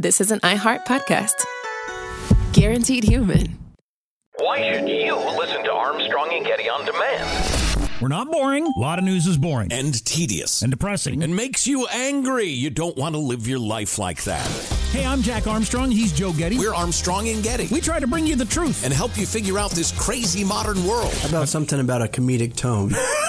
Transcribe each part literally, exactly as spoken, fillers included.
this is an iHeart podcast. Guaranteed human. Why should you listen to Armstrong and Getty on demand? We're not boring. A lot of news is boring. And tedious. And depressing. And makes you angry. You don't want to live your life like that. Hey, I'm Jack Armstrong. He's Joe Getty. We're Armstrong and Getty. We try to bring you the truth. And help you figure out this crazy modern world. How about something about a comedic tone?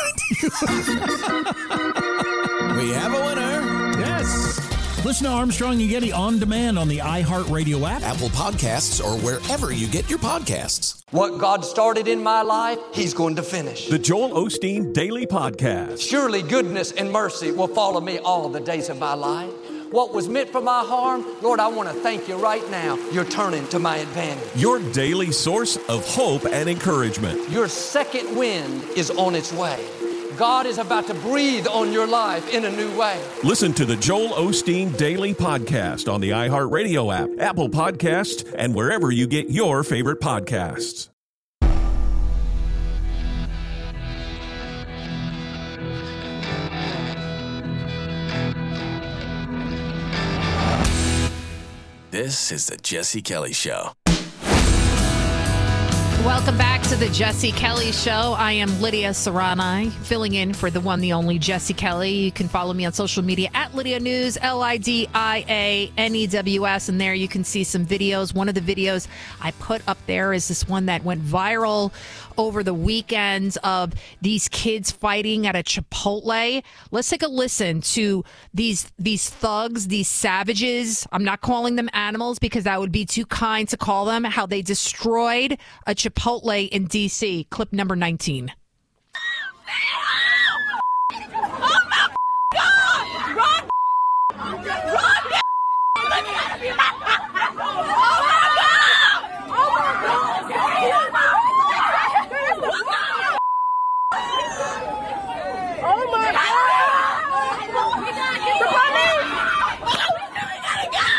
We have a winner. Yes. Listen to Armstrong and Getty on demand on the iHeartRadio app, Apple Podcasts, or wherever you get your podcasts. What God started in my life, He's going to finish. The Joel Osteen Daily Podcast. Surely goodness and mercy will follow me all the days of my life. What was meant for my harm, Lord, I want to thank you right now. You're turning to my advantage. Your daily source of hope and encouragement. Your second wind is on its way. God is about to breathe on your life in a new way. Listen to the Joel Osteen Daily Podcast on the iHeartRadio app, Apple Podcasts, and wherever you get your favorite podcasts. This is the Jesse Kelly Show. Welcome back to the Jesse Kelly Show. I am Lydia Serrani, filling in for the one, the only Jesse Kelly. You can follow me on social media at Lydia News, L I D I A N E W S, and there you can see some videos. One of the videos I put up there is this one that went viral over the weekend of these kids fighting at a Chipotle. Let's take a listen to these these thugs, these savages. I'm not calling them animals because that would be too kind to call them. How they destroyed a Chipotle in D C. Clip number nineteen. Oh my God! Run! Run! Look at me! Oh my God! Oh my God! Oh my God!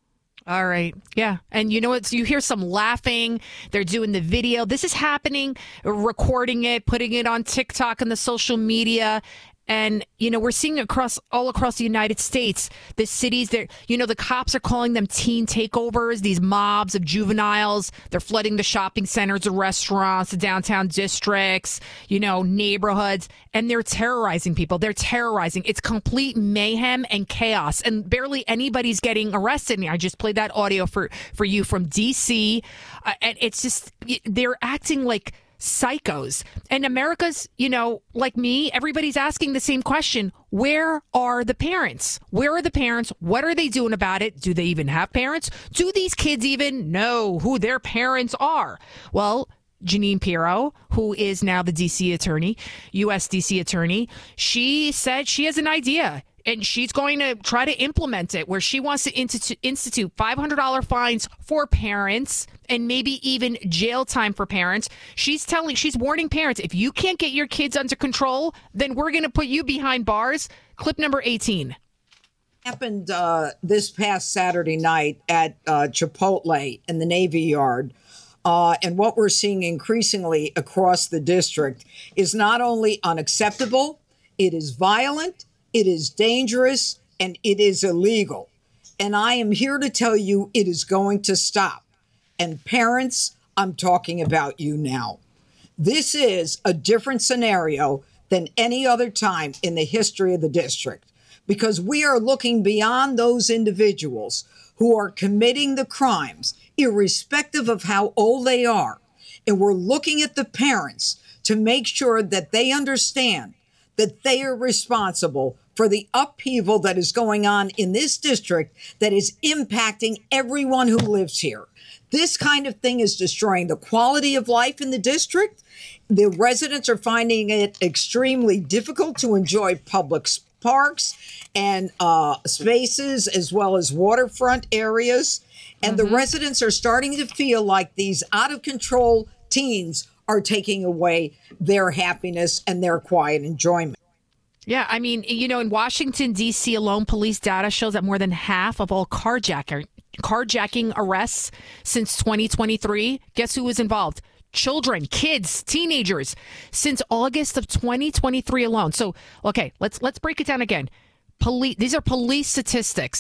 All right. Yeah. And you know what? So you hear some laughing. They're doing the video. This is happening, recording it, putting it on TikTok and the social media. And, you know, we're seeing across all across the United States, the cities that, you know, the cops are calling them teen takeovers, these mobs of juveniles. They're flooding the shopping centers, the restaurants, the downtown districts, you know, neighborhoods, and they're terrorizing people. They're terrorizing. It's complete mayhem and chaos, and barely anybody's getting arrested. And I just played that audio for, for you from D C, uh, and it's just, they're acting like psychos. And America's, you know, like me, everybody's asking the same question. Where are the parents? Where are the parents? What are they doing about it? Do they even have parents? Do these kids even know who their parents are? Well, Jeanine Pirro, who is now the D C attorney, U S D C attorney, she said she has an idea. And she's going to try to implement it, where she wants to institu- institute five hundred dollars fines for parents and maybe even jail time for parents. She's telling, she's warning parents, if you can't get your kids under control, then we're going to put you behind bars. Clip number eighteen. Happened uh, this past Saturday night at uh, Chipotle in the Navy Yard. Uh, and what we're seeing increasingly across the district is not only unacceptable, it is violent, it is dangerous, and it is illegal. And I am here to tell you it is going to stop. And parents, I'm talking about you now. This is a different scenario than any other time in the history of the district, because we are looking beyond those individuals who are committing the crimes, irrespective of how old they are. And we're looking at the parents to make sure that they understand that they are responsible for the upheaval that is going on in this district that is impacting everyone who lives here. This kind of thing is destroying the quality of life in the district. The residents are finding it extremely difficult to enjoy public parks and uh, spaces, as well as waterfront areas. And mm-hmm. the residents are starting to feel like these out of control teens are taking away their happiness and their quiet enjoyment. Yeah, I mean, you know, in Washington, D C alone, police data shows that more than half of all carjacking, carjacking arrests since twenty twenty-three, guess who was involved? Children, kids, teenagers, since August of twenty twenty-three alone. So, okay, let's let's break it down again. Police, these are police statistics.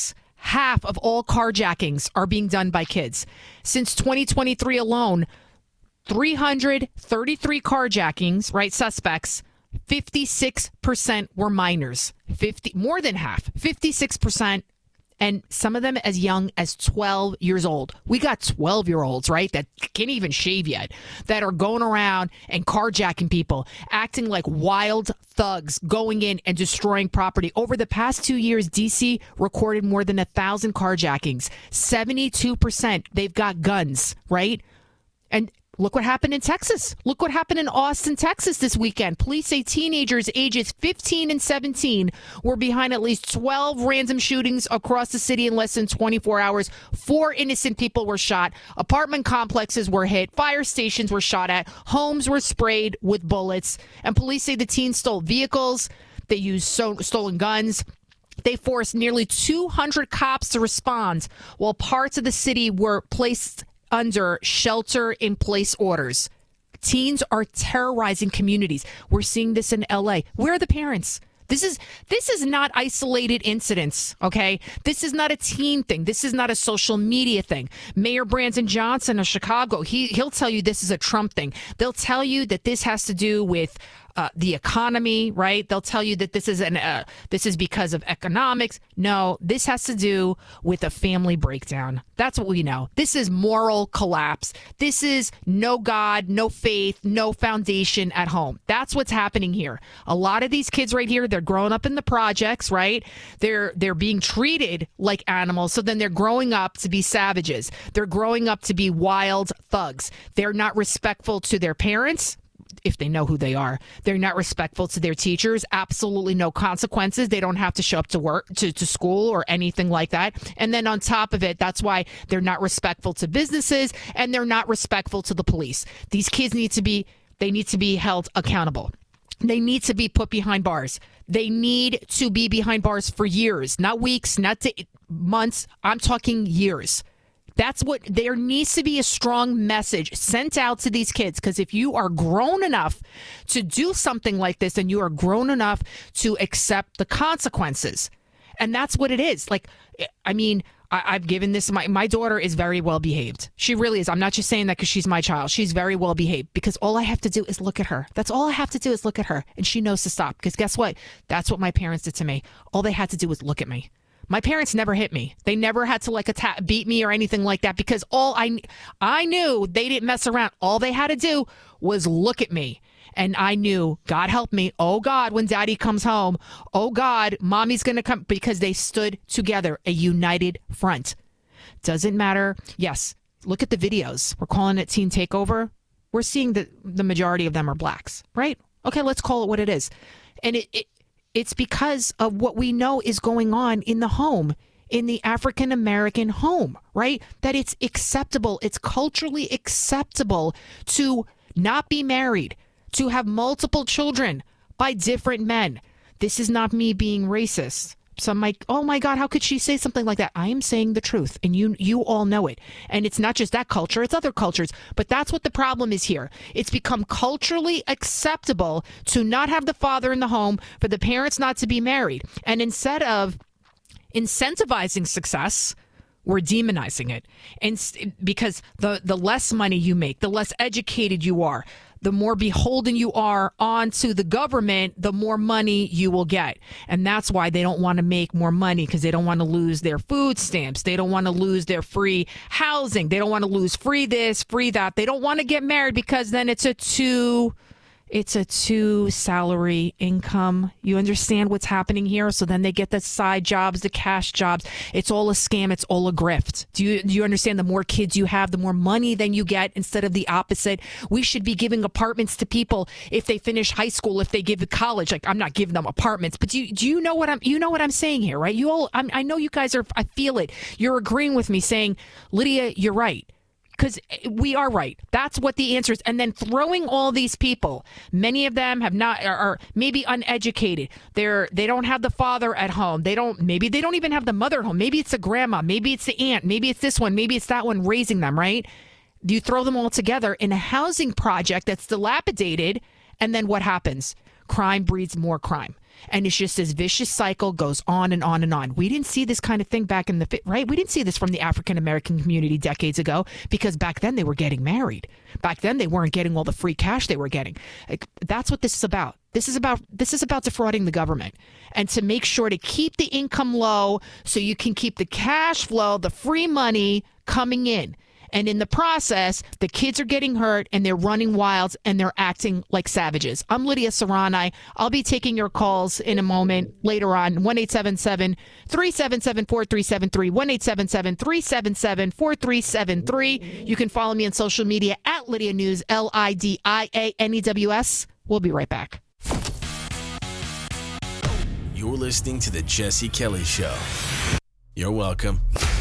half of all carjackings are being done by kids. Since twenty twenty-three alone, three hundred thirty-three carjackings, right, suspects, fifty-six percent were minors. fifty more than half, fifty-six percent, and some of them as young as twelve years old. We got twelve-year-olds, right, that can't even shave yet, that are going around and carjacking people, acting like wild thugs, going in and destroying property. Over the past two years, D C recorded more than a thousand carjackings. seventy-two percent, they've got guns, right? And look what happened in Texas. Look what happened in Austin, Texas this weekend. Police say teenagers ages fifteen and seventeen were behind at least twelve random shootings across the city in less than twenty-four hours. Four innocent people were shot. Apartment complexes were hit. Fire stations were shot at. Homes were sprayed with bullets. And police say the teens stole vehicles. They used so- stolen guns. They forced nearly two hundred cops to respond while parts of the city were placed under shelter-in-place orders. Teens are terrorizing communities. We're seeing this in L A. Where are the parents? This is this is not isolated incidents, okay? This is not a teen thing. This is not a social media thing. Mayor Brandon Johnson of Chicago, he he'll tell you this is a Trump thing. They'll tell you that this has to do with Uh, the economy, right? They'll tell you that this is an uh, this is because of economics. No, this has to do with a family breakdown. That's what we know. This is moral collapse. This is no God, no faith, no foundation at home. That's what's happening here. A lot of these kids right here, they're growing up in the projects, right? They're they're being treated like animals. So then they're growing up to be savages. They're growing up to be wild thugs. They're not respectful to their parents, if they know who they are. They're not respectful to their teachers. Absolutely no consequences. They don't have to show up to work, to, to school or anything like that. And then on top of it, that's why they're not respectful to businesses and they're not respectful to the police. These kids need to be, they need to be held accountable. They need to be put behind bars. They need to be behind bars for years, not weeks, not to months. I'm talking years. That's what, there needs to be a strong message sent out to these kids, because if you are grown enough to do something like this, then you are grown enough to accept the consequences. And that's what it is. Like, I mean, I, I've given this, my, my daughter is very well behaved. She really is. I'm not just saying that because she's my child. She's very well behaved because all I have to do is look at her. That's all I have to do is look at her. And she knows to stop, because guess what? That's what my parents did to me. All they had to do was look at me. My parents never hit me. They never had to like attack, beat me or anything like that, because all I, I knew they didn't mess around. All they had to do was look at me. And I knew, God help me. Oh God, when daddy comes home, oh God, mommy's going to come, because they stood together, a united front. Doesn't matter. Yes. Look at the videos. We're calling it teen takeover. We're seeing that the majority of them are blacks, right? Okay. Let's call it what it is. And it, it It's because of what we know is going on in the home, in the African-American home, right? That it's acceptable. It's culturally acceptable to not be married, to have multiple children by different men. This is not me being racist. Some might, oh my God, how could she say something like that? I am saying the truth, and you you all know it. And it's not just that culture, it's other cultures. But that's what the problem is here. It's become culturally acceptable to not have the father in the home, for the parents not to be married. And instead of incentivizing success, we're demonizing it. And because the, the less money you make, the less educated you are, the more beholden you are onto the government, the more money you will get. And that's why they don't want to make more money, because they don't want to lose their food stamps. They don't want to lose their free housing. They don't want to lose free this, free that. They don't want to get married, because then it's a two... It's a two salary income. You understand what's happening here? So then they get the side jobs, the cash jobs. It's all a scam. It's all a grift. Do you do you understand? The more kids you have, the more money then you get, instead of the opposite. We should be giving apartments to people if they finish high school, if they give to college. Like, I'm not giving them apartments, but do you, do you know what I'm you know what I'm saying here, right? You all, I'm, I know you guys are. I feel it. You're agreeing with me, saying, Lydia, you're right. Because we are right. That's what the answer is. And then throwing all these people, many of them have not, are, are maybe uneducated. They're, they don't have the father at home. They don't, maybe they don't even have the mother at home. Maybe it's the grandma. Maybe it's the aunt. Maybe it's this one. Maybe it's that one raising them, right? You throw them all together in a housing project that's dilapidated. And then what happens? Crime breeds more crime. And it's just this vicious cycle goes on and on and on. We didn't see this kind of thing back in the, right? We didn't see this from the African-American community decades ago because back then they were getting married. Back then they weren't getting all the free cash they were getting. Like, that's what this is about. This is about this is about defrauding the government and to make sure to keep the income low so you can keep the cash flow, the free money coming in. And in the process, the kids are getting hurt and they're running wild and they're acting like savages. I'm Lydia Serrani. I'll be taking your calls in a moment later on. one eight seven seven, three seven seven, four three seven three. one eight seven seven, three seven seven, four three seven three. You can follow me on social media at Lydia News, L I D I A N E W S. We'll be right back. You're listening to The Jesse Kelly Show. You're welcome.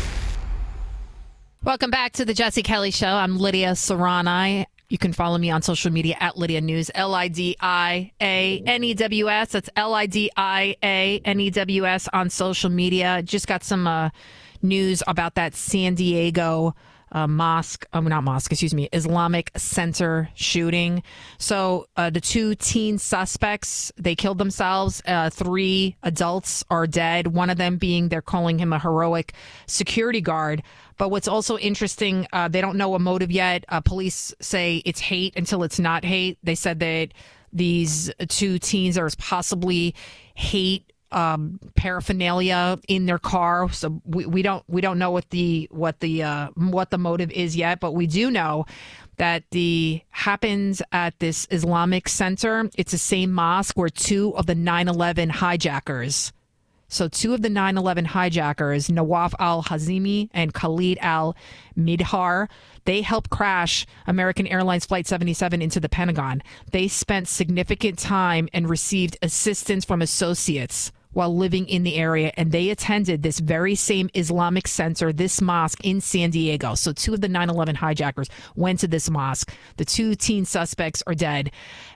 Welcome back to the Jesse Kelly Show. I'm Lydia Serrani. You can follow me on social media at Lydia News, L I D I A N E W S. That's L I D I A N E W S on social media. Just got some uh, news about that San Diego uh, mosque, um, not mosque, excuse me, Islamic Center shooting. So uh, the two teen suspects, they killed themselves. Uh, three adults are dead. One of them being, they're calling him a heroic security guard. But what's also interesting, uh, they don't know a motive yet. Uh, police say it's hate until it's not hate. They said that these two teens are possibly hate um, paraphernalia in their car. So we, we don't we don't know what the what the uh, what the motive is yet. But we do know that the happens at this Islamic Center. It's the same mosque where two of the nine eleven hijackers. So two of the nine eleven hijackers, Nawaf al-Hazimi and Khalid al-Midhar, they helped crash American Airlines Flight seventy-seven into the Pentagon. They spent significant time and received assistance from associates while living in the area, and they attended this very same Islamic Center, this mosque in San Diego. So two of the nine eleven hijackers went to this mosque. The two teen suspects are dead.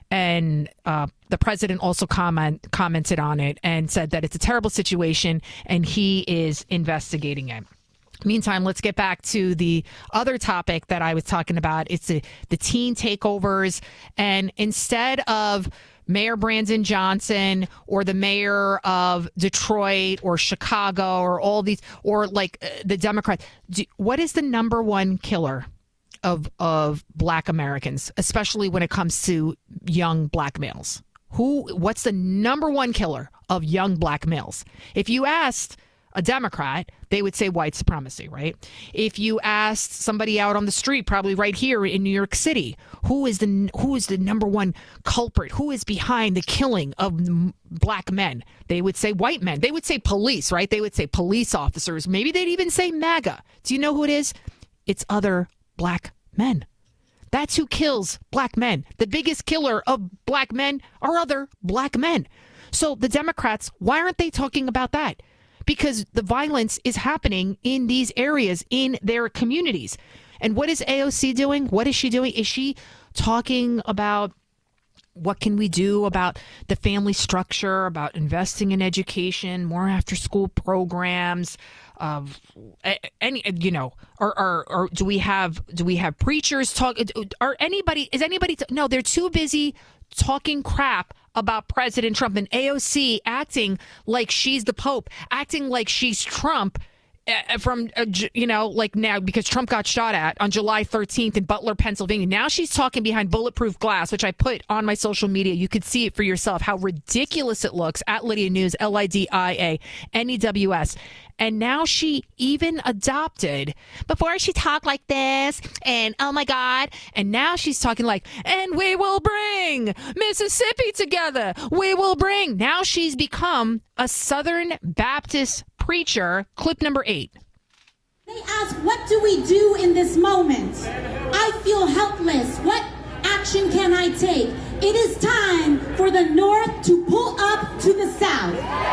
And uh, the president also comment, commented on it and said that it's a terrible situation and he is investigating it. Meantime, let's get back to the other topic that I was talking about. It's the, the teen takeovers. And instead of Mayor Brandon Johnson or the mayor of Detroit or Chicago or all these, or like uh, the Democrats, do, what is the number one killer of of black Americans, especially when it comes to young black males? Who, what's the number one killer of young black males? If you asked a Democrat, they would say white supremacy, right? If you asked somebody out on the street, probably right here in New York City, who is the who is the number one culprit? Who is behind the killing of black men? They would say white men. They would say police, right? They would say police officers. Maybe they'd even say MAGA. Do you know who it is? It's other black men. That's who kills black men. The biggest killer of black men are other black men. So the Democrats, why aren't they talking about that? Because the violence is happening in these areas, in their communities. And what is A O C doing? What is she doing? Is she talking about what can we do about the family structure, about investing in education, more after school programs, of uh, any, you know, or, or or do we have do we have preachers talk? Are anybody is anybody? T- no, they're too busy talking crap about President Trump, and A O C acting like she's the Pope, acting like she's Trump. Uh, from, uh, you know, like now, because Trump got shot at on July thirteenth in Butler, Pennsylvania. Now she's talking behind bulletproof glass, which I put on my social media. You could see it for yourself, how ridiculous it looks at Lydia News, L I D I A N E W S. And now she even adopted, before she talked like this, and oh my God, and now she's talking like, and we will bring Mississippi together. We will bring. Now she's become a Southern Baptist preacher. Clip number eight. They ask, what do we do in this moment? I feel helpless. What action can I take? It is time for the North to pull up to the South.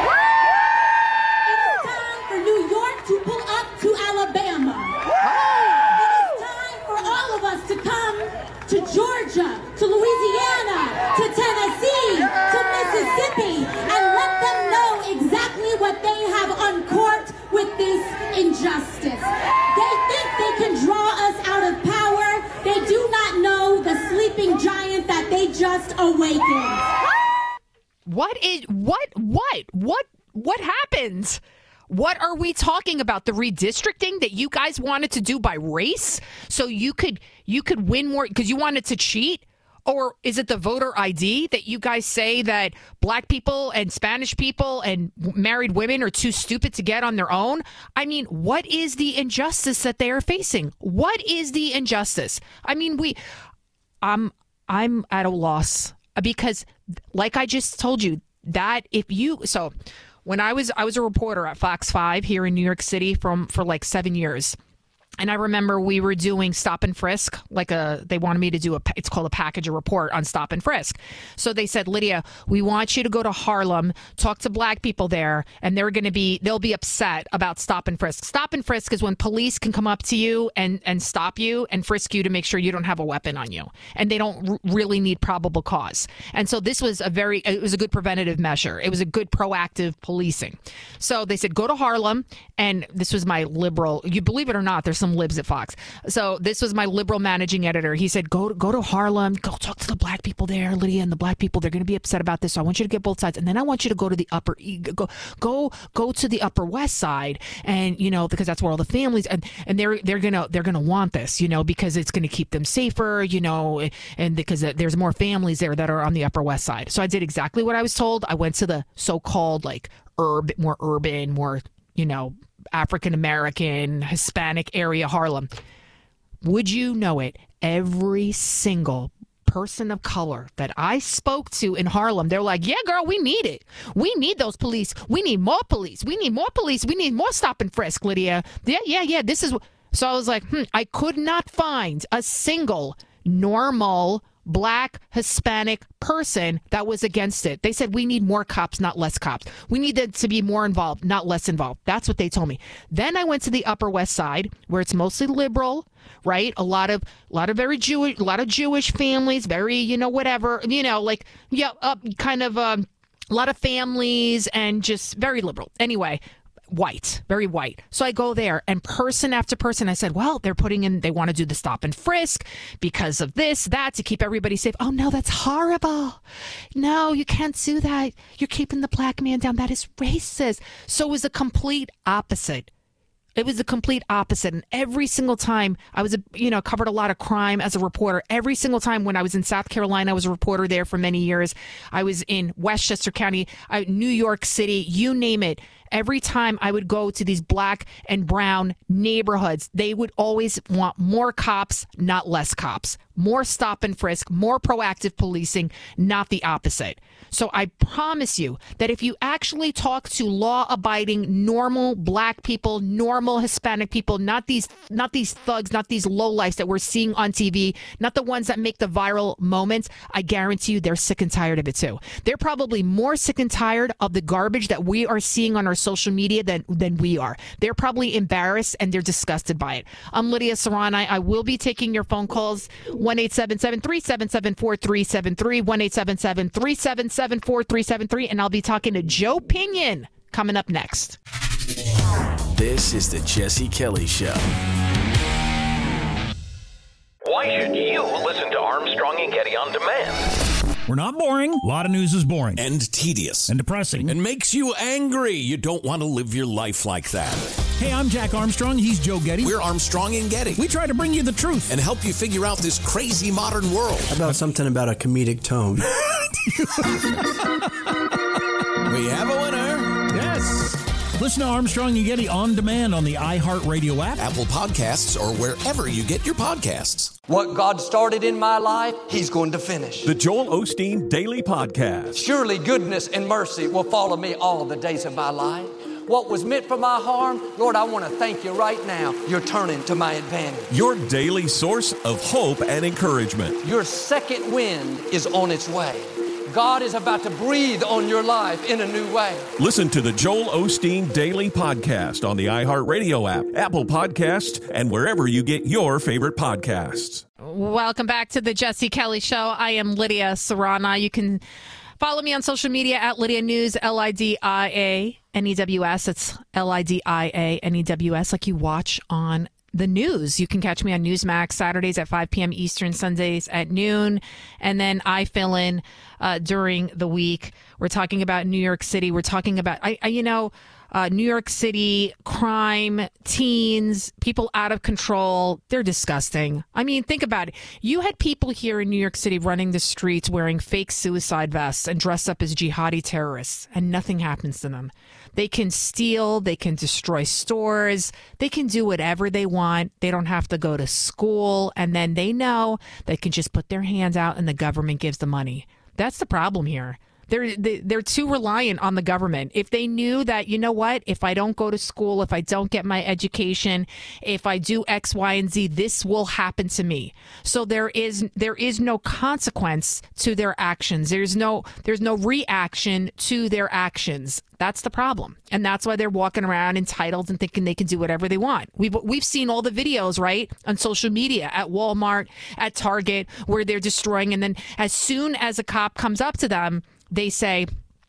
It is time for New York to pull up to Alabama. It is time for all of us to come to Georgia, to Louisiana, to Tennessee, to Mississippi, and let them know exactly what they have uncorked with this injustice. They think they can draw us out of power. They do not know the sleeping giant that they just awakened. what is what what what what happened? What are we talking about? The redistricting that you guys wanted to do by race, so you could you could win more because you wanted to cheat? Or is it the voter I D that you guys say that black people and Spanish people and married women are too stupid to get on their own? I mean, what is the injustice that they are facing? What is the injustice? I mean, we, I'm, I'm at a loss because, like I just told you, that if you so, when I was I was a reporter at Fox five here in New York City from for like seven years. And I remember we were doing stop and frisk, like a, they wanted me to do a, it's called a package, a report on stop and frisk. So they said, Lydia, we want you to go to Harlem, talk to black people there, and they're going to be, they'll be upset about stop and frisk. Stop and frisk is when police can come up to you and, and stop you and frisk you to make sure you don't have a weapon on you. And they don't r- really need probable cause. And so this was a very, it was a good preventative measure. It was a good proactive policing. So they said, go to Harlem. And this was my liberal, you believe it or not, there's some libs at Fox. So this was my liberal managing editor. He said, go to, go to Harlem, go talk to the black people there, Lydia, and the black people, they're going to be upset about this. So I want you to get both sides. And then I want you to go to the upper, go, go, go to the Upper West Side. And, you know, because that's where all the families, and, and they're, they're going to, they're going to want this, you know, because it's going to keep them safer, you know, and because there's more families there that are on the Upper West Side. So I did exactly what I was told. I went to the so-called like urban, more urban, more, you know, African-American, Hispanic area, Harlem. Would you know it? Every single person of color that I spoke to in Harlem, they're like, yeah, girl, we need it. We need those police. We need more police. We need more police. We need more stop and frisk, Lydia. Yeah, yeah, yeah. This is. So I was like, hmm, I could not find a single normal black Hispanic person that was against it. They said we need more cops, not less cops. We need them to be more involved, not less involved. That's what they told me. Then I went to the Upper West Side, where it's mostly liberal, right? A lot of, a lot of very Jewish, a lot of Jewish families, very, you know, whatever, you know, like, yeah, uh, kind of um, a lot of families and just very liberal. Anyway. White, very white. So I go there and person after person, I said, well, they're putting in, they want to do the stop and frisk because of this, that, to keep everybody safe. Oh, no, that's horrible. No, you can't do that. You're keeping the black man down. That is racist. So it was a complete opposite. It was the complete opposite. And every single time I was, a, you know, covered a lot of crime as a reporter. Every single time when I was in South Carolina, I was a reporter there for many years. I was in Westchester County, uh, New York City, you name it. Every time I would go to these black and brown neighborhoods, they would always want more cops, not less cops. More stop and frisk, more proactive policing, not the opposite. So I promise you that if you actually talk to law-abiding, normal black people, normal Hispanic people, not these not these thugs, not these lowlifes that we're seeing on T V, not the ones that make the viral moments, I guarantee you they're sick and tired of it too. They're probably more sick and tired of the garbage that we are seeing on our social media than, than we are. They're probably embarrassed and they're disgusted by it. I'm Lydia Serrani. I will be taking your phone calls. one eight seven seven, three seven seven, four three seven three, one eight seven seven, three seven seven, four three seven three, and I'll be talking to Joe Pinion coming up next. This is the Jesse Kelly Show. Why should you listen to Armstrong and Getty on demand? We're not boring. A lot of news is boring. And tedious. And depressing. And makes you angry. You don't want to live your life like that. Hey, I'm Jack Armstrong. He's Joe Getty. We're Armstrong and Getty. We try to bring you the truth. And help you figure out this crazy modern world. How about something about a comedic tone? We have a winner. Yes. Listen to Armstrong and Getty on demand on the iHeartRadio app, Apple Podcasts, or wherever you get your podcasts. What God started in my life, He's going to finish. The Joel Osteen Daily Podcast. Surely goodness and mercy will follow me all the days of my life. What was meant for my harm, Lord, I want to thank you right now. You're turning to my advantage. Your daily source of hope and encouragement. Your second wind is on its way. God is about to breathe on your life in a new way. Listen to the Joel Osteen Daily Podcast on the iHeartRadio app, Apple Podcasts, and wherever you get your favorite podcasts. Welcome back to the Jesse Kelly Show. I am Lydia Serrana. You can follow me on social media at Lydia News, L I D I A N E W S. It's L I D I A N E W S, like you watch on the news. You can catch me on Newsmax Saturdays at five p.m. Eastern, Sundays at noon. And then I fill in uh, during the week. We're talking about New York City. We're talking about, I, I you know, Uh, New York City, crime, teens, people out of control. They're disgusting. I mean, think about it. You had people here in New York City running the streets wearing fake suicide vests and dressed up as jihadi terrorists, and nothing happens to them. They can steal. They can destroy stores. They can do whatever they want. They don't have to go to school. And then they know they can just put their hands out and the government gives the money. That's the problem here. They're they're too reliant on the government. If they knew that, you know what, if I don't go to school, if I don't get my education, if I do X, Y, and Z, this will happen to me. So there is there is no consequence to their actions. There's no there's no reaction to their actions. That's the problem. And that's why they're walking around entitled and thinking they can do whatever they want. We've, we've seen all the videos, right, on social media, at Walmart, at Target, where they're destroying. And then as soon as a cop comes up to them, they say,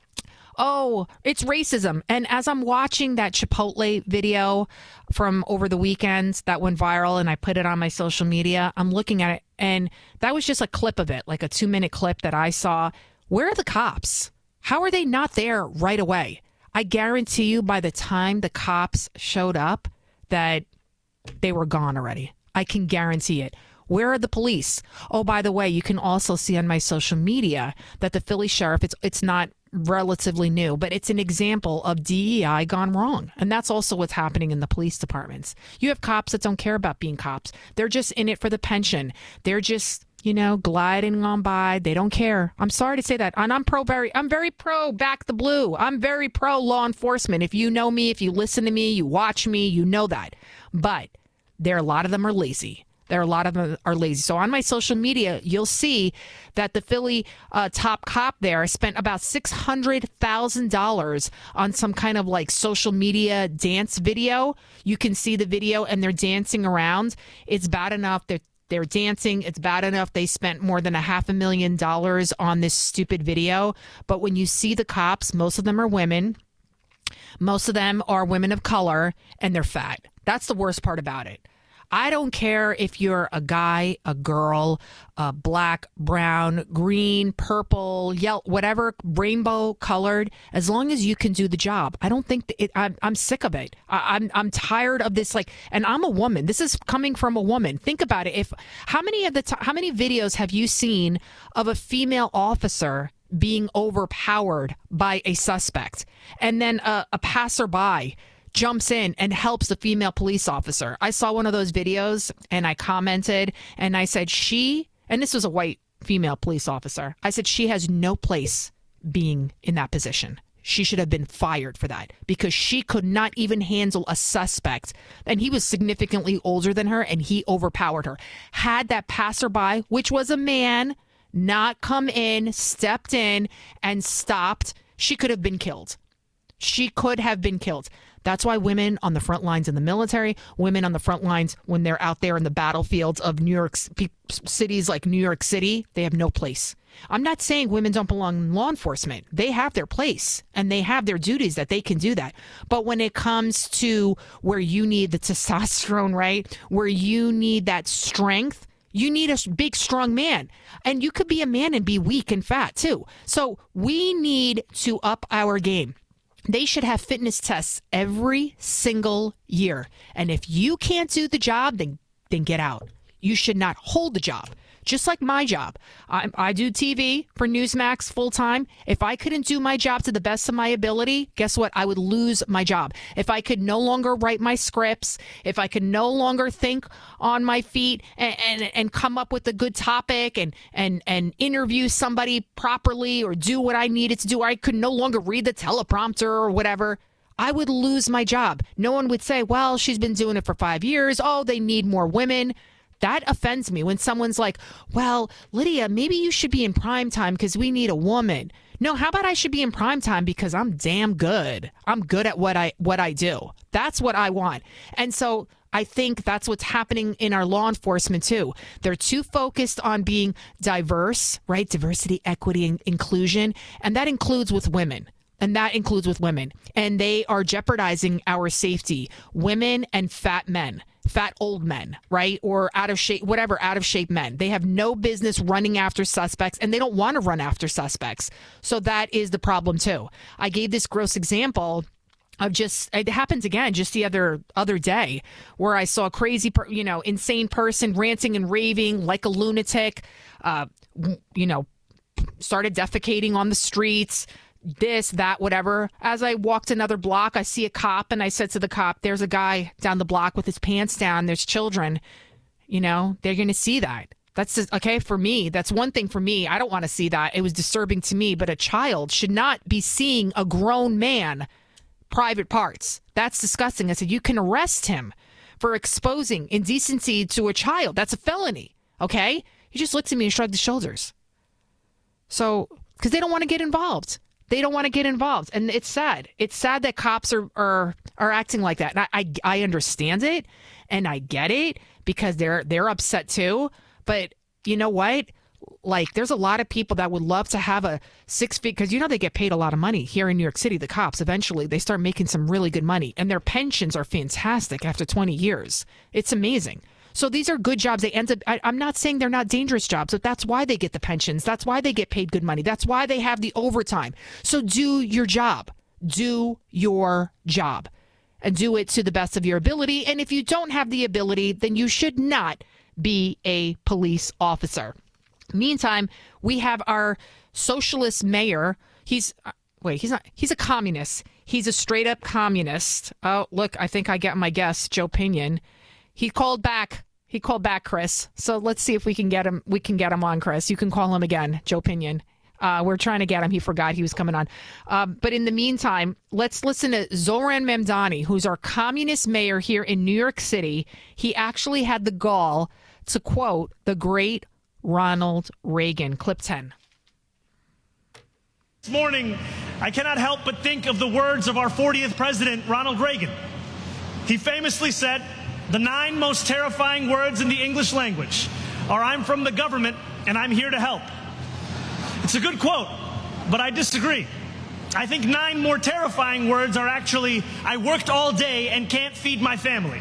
oh, it's racism. And as I'm watching that Chipotle video from over the weekend that went viral and I put it on my social media, I'm looking at it, and that was just a clip of it, like a two-minute clip that I saw. Where are the cops? How are they not there right away? I guarantee you by the time the cops showed up that they were gone already. I can guarantee it. Where are the police? Oh, by the way, you can also see on my social media that the Philly sheriff, it's it's not relatively new, but it's an example of D E I gone wrong. And that's also what's happening in the police departments. You have cops that don't care about being cops. They're just in it for the pension. They're just, you know, gliding on by. They don't care. I'm sorry to say that. And I'm pro very, I'm very pro back the blue. I'm very pro law enforcement. If you know me, if you listen to me, you watch me, you know that. But there, a lot of them are lazy. There are a lot of them are lazy. So on my social media, you'll see that the Philly uh, top cop there spent about six hundred thousand dollars on some kind of like social media dance video. You can see the video and they're dancing around. It's bad enough that they're dancing. It's bad enough they spent more than a half a million dollars on this stupid video. But when you see the cops, most of them are women. Most of them are women of color, and they're fat. That's the worst part about it. I don't care if you're a guy, a girl, uh, black, brown, green, purple, yellow, whatever, rainbow colored, as long as you can do the job. I don't think that it, I'm, I'm sick of it. I, I'm, I'm tired of this. Like, and I'm a woman. This is coming from a woman. Think about it. If how many of the t- how many videos have you seen of a female officer being overpowered by a suspect, and then a, a passerby jumps in and helps the female police officer? I saw one of those videos and I commented and I said, she, and this was a white female police officer, I said, she has no place being in that position. She should have been fired for that because she could not even handle a suspect. And he was significantly older than her and he overpowered her. Had that passerby, which was a man, not come in, stepped in and stopped, she could have been killed. She could have been killed. That's why women on the front lines in the military, women on the front lines when they're out there in the battlefields of New York cities like New York City, they have no place. I'm not saying women don't belong in law enforcement. They have their place and they have their duties that they can do that. But when it comes to where you need the testosterone, right, where you need that strength, you need a big, strong man. And you could be a man and be weak and fat too. So we need to up our game. They should have fitness tests every single year. And if you can't do the job, then then get out. You should not hold the job. Just like my job. I, I do T V for Newsmax full time. If I couldn't do my job to the best of my ability, guess what? I would lose my job. If I could no longer write my scripts, if I could no longer think on my feet and, and, and come up with a good topic and, and, and interview somebody properly or do what I needed to do, or I could no longer read the teleprompter or whatever, I would lose my job. No one would say, well, she's been doing it for five years. Oh, they need more women. That offends me when someone's like, well, Lydia, maybe you should be in prime time because we need a woman. No, how about I should be in prime time because I'm damn good. I'm good at what I what I do. That's what I want. And so I think that's what's happening in our law enforcement too. They're too focused on being diverse, right? Diversity, equity, and inclusion. And that includes with women. And that includes with women. And they are jeopardizing our safety. Women and fat men. fat old men, right? Or out of shape, whatever, out of shape men. They have no business running after suspects, and they don't want to run after suspects. So that is the problem too. I gave this gross example of just, it happens again just the other other day, where I saw a crazy, per, you know, insane person ranting and raving like a lunatic, uh, you know, started defecating on the streets, this, that, whatever. As I walked another block, I see a cop, and I said to the cop, there's a guy down the block with his pants down. There's children, you know, they're going to see that. That's just, okay, for me, that's one thing for me. I don't want to see that. It was disturbing to me, but a child should not be seeing a grown man private parts. That's disgusting. I said, you can arrest him for exposing indecency to a child. That's a felony, okay? He just looked at me and shrugged his shoulders. So, because they don't want to get involved. They don't want to get involved. And it's sad. It's sad that cops are are, are acting like that. And I, I I understand it, and I get it, because they're they're upset too. But you know what? Like, there's a lot of people that would love to have a six feet, because you know they get paid a lot of money here in New York City. The cops, eventually, they start making some really good money, and their pensions are fantastic after twenty years. It's amazing. So these are good jobs. They end up, I, I'm not saying they're not dangerous jobs, but that's why they get the pensions. That's why they get paid good money. That's why they have the overtime. So do your job. Do your job. And do it to the best of your ability. And if you don't have the ability, then you should not be a police officer. Meantime, we have our socialist mayor. He's, uh, wait, he's not, he's a communist. He's a straight up communist. Oh, look, I think I got my guess, Joe Pinion. He called back. He called back, Chris. So let's see if we can get him. We can get him on, Chris. You can call him again, Joe Pinion. Uh, we're trying to get him. He forgot he was coming on. Um, but in the meantime, let's listen to Zoran Mamdani, who's our communist mayor here in New York City. He actually had the gall to quote the great Ronald Reagan. Clip ten. This morning, I cannot help but think of the words of our fortieth president, Ronald Reagan. He famously said, the nine most terrifying words in the English language are, I'm from the government and I'm here to help. It's a good quote, but I disagree. I think nine more terrifying words are actually, I worked all day and can't feed my family.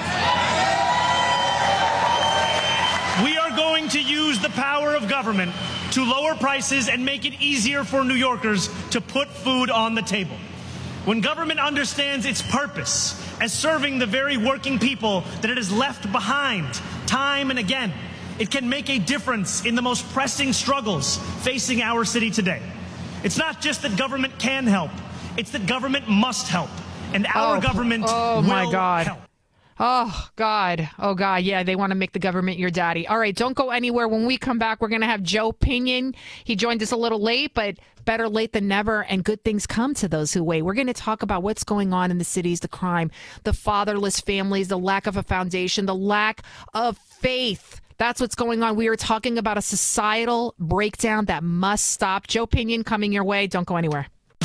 We are going to use the power of government to lower prices and make it easier for New Yorkers to put food on the table. When government understands its purpose as serving the very working people that it has left behind time and again, it can make a difference in the most pressing struggles facing our city today. It's not just that government can help, it's that government must help, and our oh, government oh will my God. help. Oh, God. Oh, God. Yeah, they want to make the government your daddy. All right, don't go anywhere. When we come back, we're going to have Joe Pinion. He joined us a little late, but better late than never, and good things come to those who wait. We're going to talk about what's going on in the cities, the crime, the fatherless families, the lack of a foundation, the lack of faith. That's what's going on. We are talking about a societal breakdown that must stop. Joe Pinion coming your way. Don't go anywhere.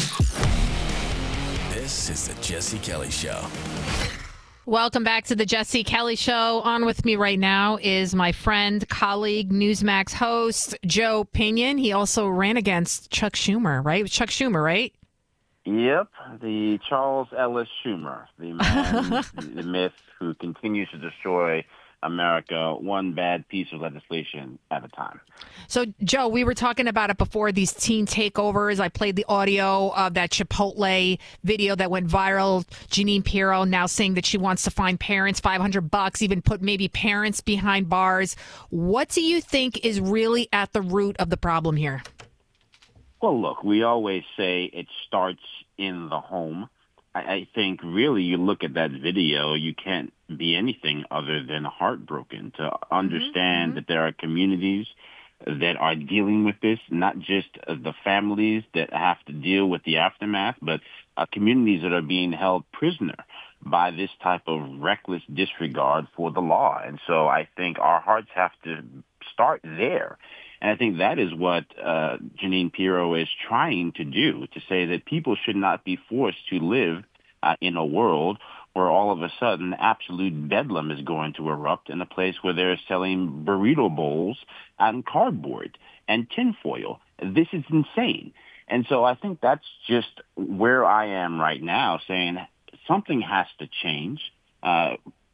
This is the Jesse Kelly Show. Welcome back to the Jesse Kelly Show. On with me right now is my friend, colleague, Newsmax host, Joe Pinion. He also ran against Chuck Schumer, right? It was Chuck Schumer, right? Yep, the Charles Ellis Schumer, the man, the myth who continues to destroy America one bad piece of legislation at a time. So, Joe, we were talking about it before, these teen takeovers. I played the audio of that Chipotle video that went viral. Jeanine Pirro now saying that she wants to fine parents five hundred bucks, even put maybe parents behind bars. What do you think is really at the root of the problem here? Well, look, we always say it starts in the home. I think really you look at that video, you can't be anything other than heartbroken to understand mm-hmm. that there are communities that are dealing with this, not just the families that have to deal with the aftermath, but uh, communities that are being held prisoner by this type of reckless disregard for the law. And so I think our hearts have to start there. And I think that is what uh, Jeanine Pirro is trying to do, to say that people should not be forced to live uh, in a world where all of a sudden absolute bedlam is going to erupt in a place where they're selling burrito bowls and cardboard and tinfoil. This is insane. And so I think that's just where I am right now, saying something has to change. Uh,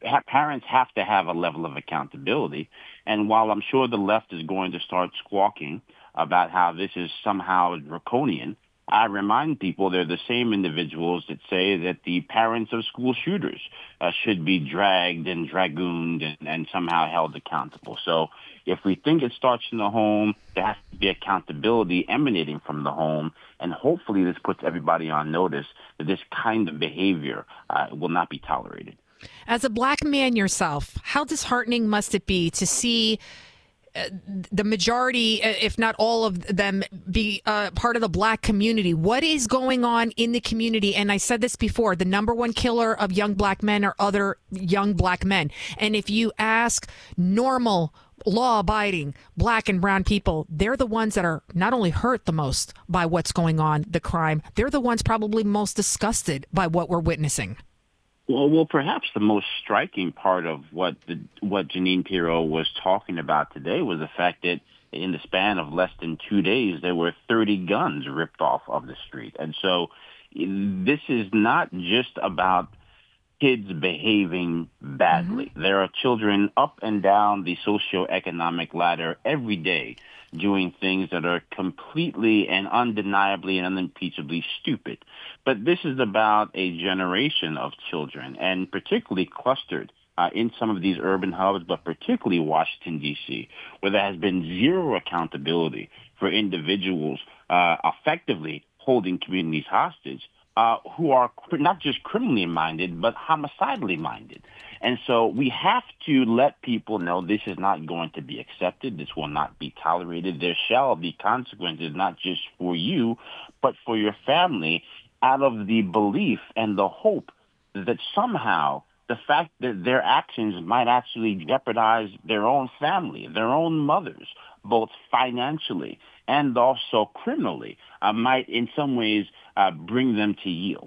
ha- parents have to have a level of accountability. And while I'm sure the left is going to start squawking about how this is somehow draconian, I remind people they're the same individuals that say that the parents of school shooters uh, should be dragged and dragooned and, and somehow held accountable. So if we think it starts in the home, there has to be accountability emanating from the home. And hopefully this puts everybody on notice that this kind of behavior uh, will not be tolerated. As a black man yourself, how disheartening must it be to see uh, the majority, if not all of them, be uh, part of the black community? What is going on in the community? And I said this before, the number one killer of young black men are other young black men. And if you ask normal, law-abiding black and brown people, they're the ones that are not only hurt the most by what's going on, the crime, they're the ones probably most disgusted by what we're witnessing. Well, well, perhaps the most striking part of what the, what Jeanine Pirro was talking about today was the fact that in the span of less than two days, there were thirty guns ripped off of the street. And so this is not just about kids behaving badly. Mm-hmm. There are children up and down the socioeconomic ladder every day doing things that are completely and undeniably and unimpeachably stupid. But this is about a generation of children, and particularly clustered uh, in some of these urban hubs, but particularly Washington, D C, where there has been zero accountability for individuals uh, effectively holding communities hostage, uh, who are not just criminally minded, but homicidally minded. And so we have to let people know this is not going to be accepted. This will not be tolerated. There shall be consequences, not just for you, but for your family, out of the belief and the hope that somehow the fact that their actions might actually jeopardize their own family, their own mothers, both financially and also criminally, uh, might in some ways uh, bring them to yield.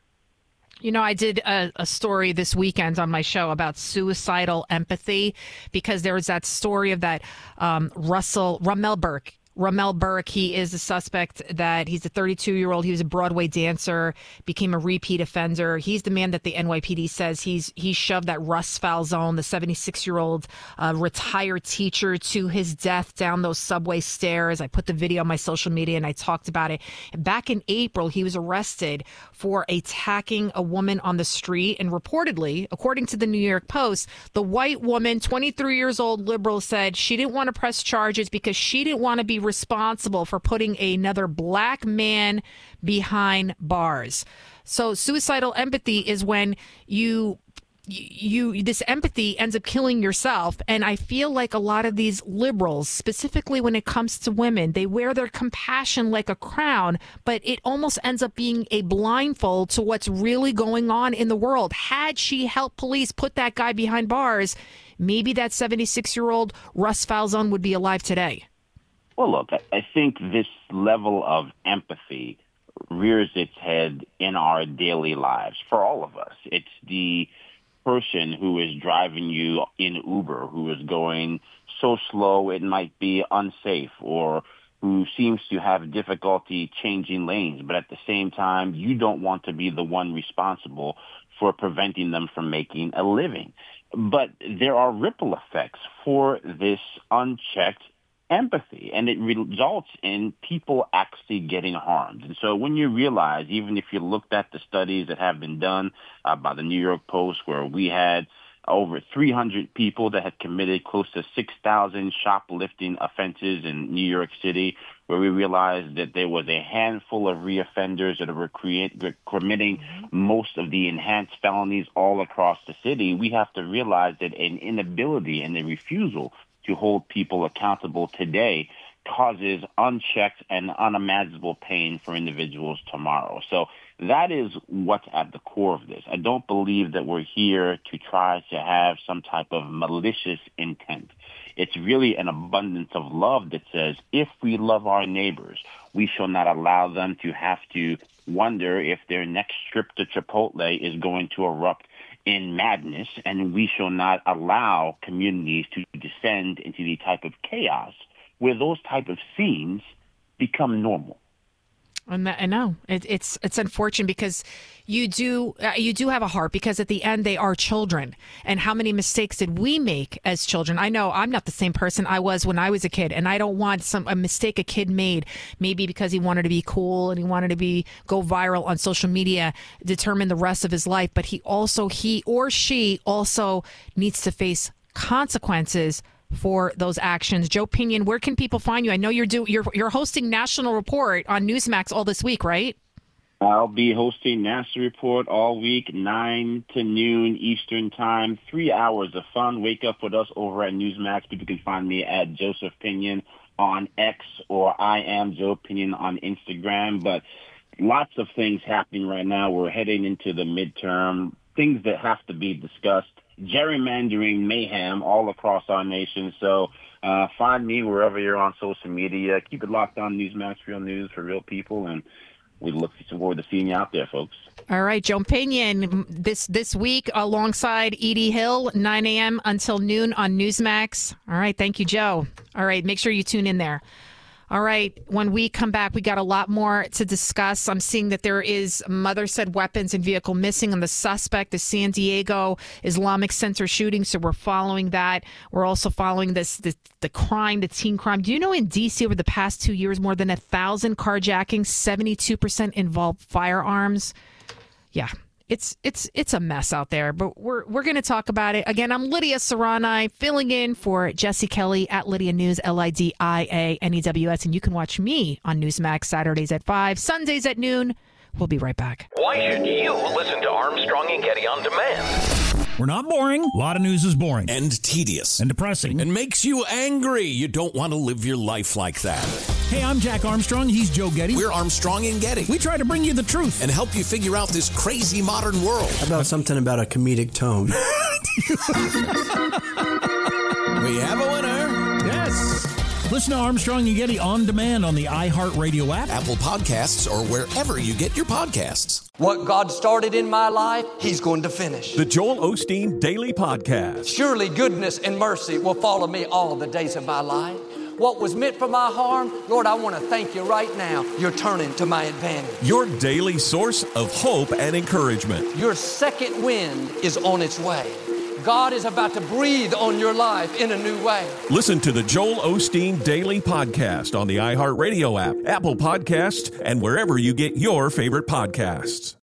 You know, I did a, a story this weekend on my show about suicidal empathy, because there was that story of that um, Russell Ramel Burke. Ramel Burke, he is a suspect that he's a thirty-two-year-old. He was a Broadway dancer, became a repeat offender. He's the man that the N Y P D says he's he shoved that Russ Falzone, the seventy-six-year-old uh, retired teacher, to his death down those subway stairs. I put the video on my social media and I talked about it. Back in April, he was arrested for attacking a woman on the street. And reportedly, according to the New York Post, the white woman, twenty-three years old, liberal, said she didn't want to press charges because she didn't want to be responsible for putting another black man behind bars. So suicidal empathy is when you you this empathy ends up killing yourself. And I feel like a lot of these liberals, specifically when it comes to women, they wear their compassion like a crown, but it almost ends up being a blindfold to what's really going on in the world. Had she helped police put that guy behind bars, maybe that seventy-six-year-old Russ Falzone would be alive today. Well, look, I think this level of empathy rears its head in our daily lives for all of us. It's the person who is driving you in Uber, who is going so slow it might be unsafe, or who seems to have difficulty changing lanes, but at the same time, you don't want to be the one responsible for preventing them from making a living. But there are ripple effects for this unchecked empathy, and it results in people actually getting harmed. And so when you realize, even if you looked at the studies that have been done uh, by the New York Post, where we had over three hundred people that had committed close to six thousand shoplifting offenses in New York City, where we realized that there was a handful of reoffenders that were create, committing most of the enhanced felonies all across the city, we have to realize that an inability and a refusal to hold people accountable today causes unchecked and unimaginable pain for individuals tomorrow. So that is what's at the core of this. I don't believe that we're here to try to have some type of malicious intent. It's really an abundance of love that says, if we love our neighbors, we shall not allow them to have to wonder if their next trip to Chipotle is going to erupt in madness, and we shall not allow communities to descend into the type of chaos where those type of scenes become normal. And that, I know it, it's it's unfortunate because you do uh, you do have a heart, because at the end they are children. And how many mistakes did we make as children? I know I'm not the same person I was when I was a kid, and I don't want some a mistake a kid made, maybe because he wanted to be cool and he wanted to be go viral on social media, determine the rest of his life. But he also he or she also needs to face consequences for those actions. Joe Pinion, where can people find you? I know you're do you're you're hosting National Report on Newsmax all this week, right? I'll be hosting National Report all week, nine to noon Eastern Time. Three hours of fun. Wake up with us over at Newsmax. People can find me at Joseph Pinion on X, or I am Joe Pinion on Instagram. But lots of things happening right now. We're heading into the midterm. Things that have to be discussed. Gerrymandering mayhem all across our nation. So uh, find me wherever you're on social media. Keep it locked on Newsmax, real news for real people, and we look forward to seeing you out there, folks. All right, Joe Pinion, this this week alongside Edie Hill, nine a.m. until noon on Newsmax. All right, thank you, Joe. All right, make sure you tune in there. All right, when we come back, we got a lot more to discuss. I'm seeing that there is mother-said weapons and vehicle missing on the suspect, the San Diego Islamic Center shooting, so we're following that. We're also following this, the, the crime, the teen crime. Do you know in D C over the past two years, more than a thousand carjackings, seventy-two percent involved firearms? Yeah. It's it's it's a mess out there, but we're we're going to talk about it. Again, I'm Lydia Serrani, filling in for Jesse Kelly at Lydia News, L I D I A N E W S, and you can watch me on Newsmax Saturdays at five, Sundays at noon. We'll be right back. Why should you listen to Armstrong and Getty on demand? We're not boring. A lot of news is boring. And tedious. And depressing. And makes you angry. You don't want to live your life like that. Hey, I'm Jack Armstrong. He's Joe Getty. We're Armstrong and Getty. We try to bring you the truth. And help you figure out this crazy modern world. How about something about a comedic tone? We have a winner. Yes. Listen to Armstrong and Getty on demand on the iHeartRadio app, Apple Podcasts, or wherever you get your podcasts. What God started in my life, He's going to finish. The Joel Osteen Daily Podcast. Surely goodness and mercy will follow me all the days of my life. What was meant for my harm, Lord, I want to thank you right now. You're turning to my advantage. Your daily source of hope and encouragement. Your second wind is on its way. God is about to breathe on your life in a new way. Listen to the Joel Osteen Daily Podcast on the iHeartRadio app, Apple Podcasts, and wherever you get your favorite podcasts.